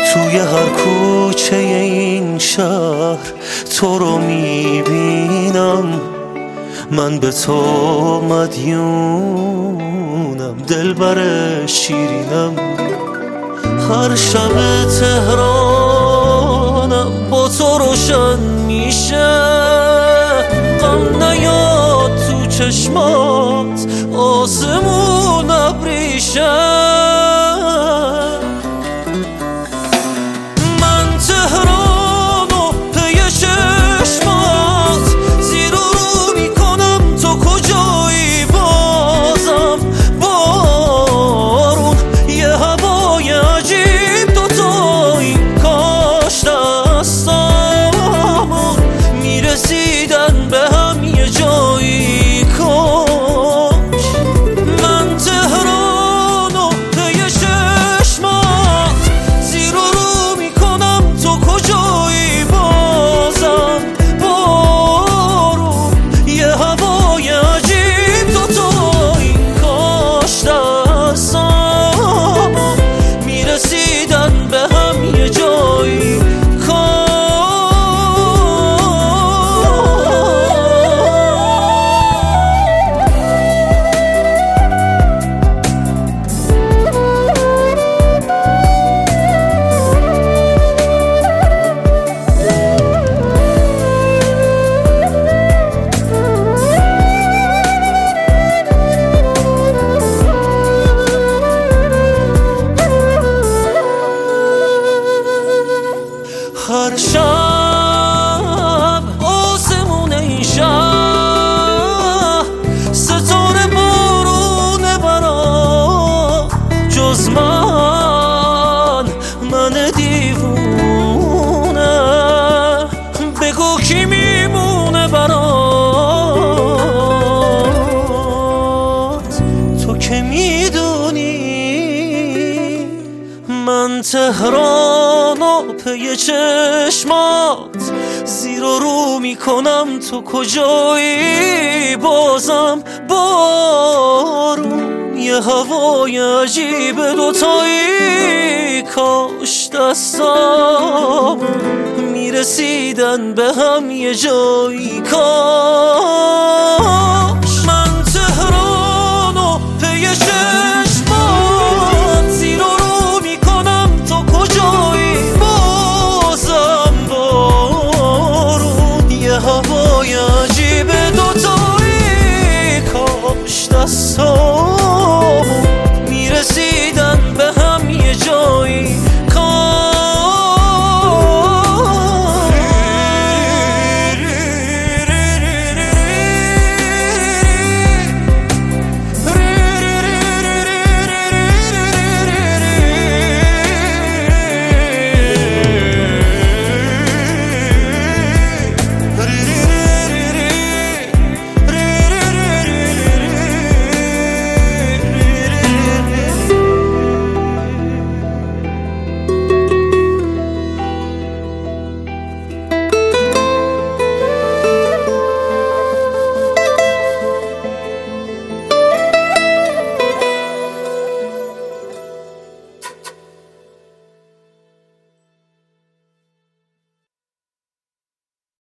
توی هر کوچه این شهر تو رو میبینم، من به تو مدیونم، دلبر شیرینم. هر شب تهرانم با تو روشن میشه، غم نیاد تو چشمات آسمون ابریشه. من تهرانو پی چشمات زیر و رو میکنم، تو کجایی بازم بارون یه هوای عجیب دوتایی، کاش دستامون میرسیدن به هم یه جایی، کاش. من تهرانو پی چشمات زیر و رو میکنم، تو کجایی بازم بارون یه هوای عجیب دوتایی، کاش دستامون میرسیدن به هم یه جایی، کاش. هر شب آسمون این شهر ستاره بارونه برا، جز من دیوونه، بگو کی میمونه برات، تو که میدونی من تهرانو پی چشمات زیر و رو میکنم، تو کجایی بازم بارون یه هوای عجیب دوتایی، کاش دستام میرسیدن به هم یه جایی، کاش. من تهرانو پی